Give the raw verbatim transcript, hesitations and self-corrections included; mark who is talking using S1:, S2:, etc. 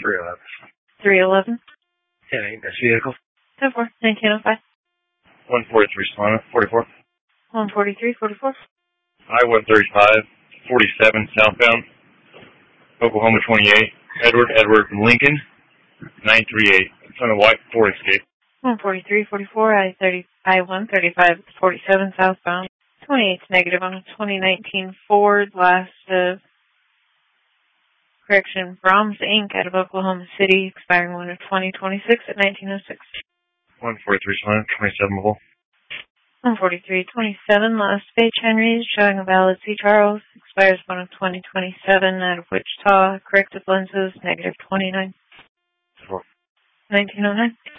S1: three eleven.
S2: three eleven.
S1: ten eight, that's vehicle.
S2: ten four, nineteen oh five.
S1: one forty-three, Solana, forty-four.
S2: one forty-three, forty-four.
S1: I one thirty-five, forty-seven, southbound. Oklahoma twenty-eight. Edward, Edward, Lincoln, nine three eight. It's on a white Ford Escape.
S2: one forty-three, forty-four, I thirty, I one thirty-five, forty-seven, southbound. twenty-eight negative on a twenty nineteen Ford, last of, correction, Brahms Incorporated out of Oklahoma City, expiring one of twenty twenty-six at nineteen oh six.
S1: one forty-three, Solana, twenty-seven, mobile.
S2: one forty-three, twenty-seven, last H. Henry's, showing a valid C. Charles, expires one of twenty twenty-seven, out of Wichita, corrected lenses, negative twenty-nine.
S1: four.
S2: nineteen oh nine.